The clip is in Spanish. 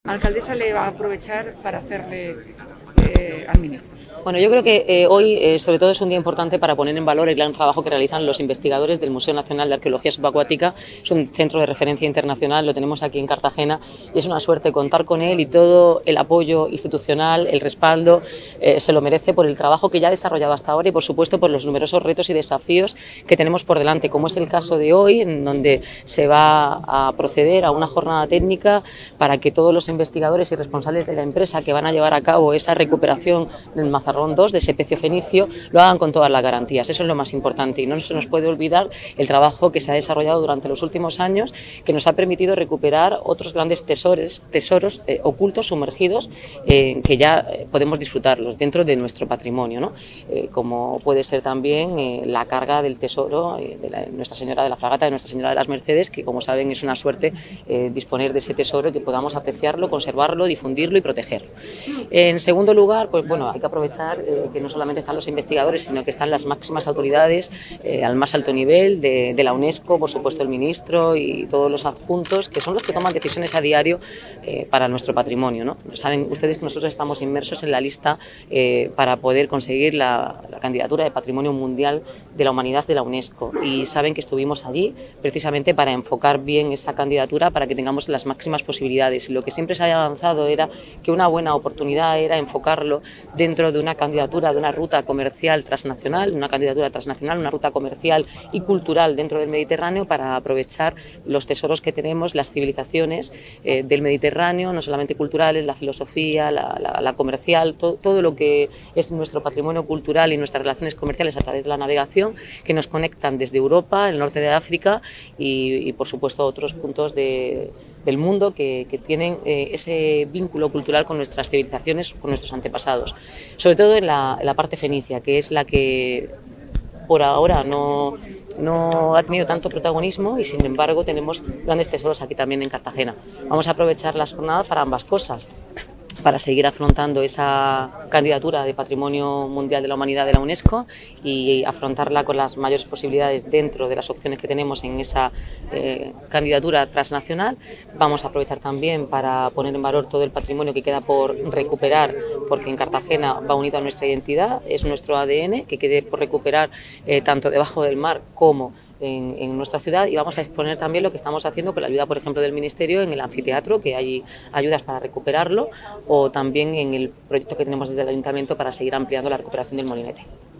alcaldesa le va a aprovechar para hacerle al ministro? Bueno, yo creo que hoy sobre todo es un día importante para poner en valor el gran trabajo que realizan los investigadores del Museo Nacional de Arqueología Subacuática. Es un centro de referencia internacional, lo tenemos aquí en Cartagena y es una suerte contar con él, y todo el apoyo institucional, el respaldo, se lo merece por el trabajo que ya ha desarrollado hasta ahora y por supuesto por los numerosos retos y desafíos que tenemos por delante, como es el caso de hoy, en donde se va a proceder a una jornada técnica para que todos los investigadores y responsables de la empresa que van a llevar a cabo esa recuperación del Mazarrón 2, de ese pecio fenicio, lo hagan con todas las garantías. Eso es lo más importante y no se nos puede olvidar el trabajo que se ha desarrollado durante los últimos años, que nos ha permitido recuperar otros grandes tesoros ocultos, sumergidos, que ya podemos disfrutarlos dentro de nuestro patrimonio, ¿no? Como puede ser también la carga del tesoro de Nuestra Señora de la Fragata, de Nuestra Señora de las Mercedes, que como saben es una suerte disponer de ese tesoro y que podamos apreciarlo, conservarlo, difundirlo y protegerlo. En segundo lugar, pues bueno, hay que aprovechar que no solamente están los investigadores, sino que están las máximas autoridades al más alto nivel de la UNESCO, por supuesto el ministro y todos los adjuntos, que son los que toman decisiones a diario para nuestro patrimonio, ¿no? Saben ustedes que nosotros estamos inmersos en la lista para poder conseguir la candidatura de Patrimonio Mundial de la Humanidad de la UNESCO, y saben que estuvimos allí precisamente para enfocar bien esa candidatura para que tengamos las máximas posibilidades. Y lo que siempre se había avanzado era que una buena oportunidad era enfocarlo dentro de una candidatura, de una ruta comercial transnacional, una ruta comercial y cultural dentro del Mediterráneo, para aprovechar los tesoros que tenemos, las civilizaciones del Mediterráneo, no solamente culturales, la filosofía, la comercial, todo lo que es nuestro patrimonio cultural y nuestras relaciones comerciales a través de la navegación, que nos conectan desde Europa, el norte de África y por supuesto otros puntos del mundo que tienen ese vínculo cultural con nuestras civilizaciones, con nuestros antepasados. Sobre todo en la parte fenicia, que es la que por ahora no ha tenido tanto protagonismo, y sin embargo tenemos grandes tesoros aquí también en Cartagena. Vamos a aprovechar las jornadas para ambas cosas, para seguir afrontando esa candidatura de Patrimonio Mundial de la Humanidad de la UNESCO y afrontarla con las mayores posibilidades dentro de las opciones que tenemos en esa candidatura transnacional. Vamos a aprovechar también para poner en valor todo el patrimonio que queda por recuperar, porque en Cartagena va unido a nuestra identidad, es nuestro ADN, que quede por recuperar tanto debajo del mar como en nuestra ciudad, y vamos a exponer también lo que estamos haciendo con la ayuda, por ejemplo, del Ministerio en el anfiteatro, que hay ayudas para recuperarlo, o también en el proyecto que tenemos desde el Ayuntamiento para seguir ampliando la recuperación del molinete.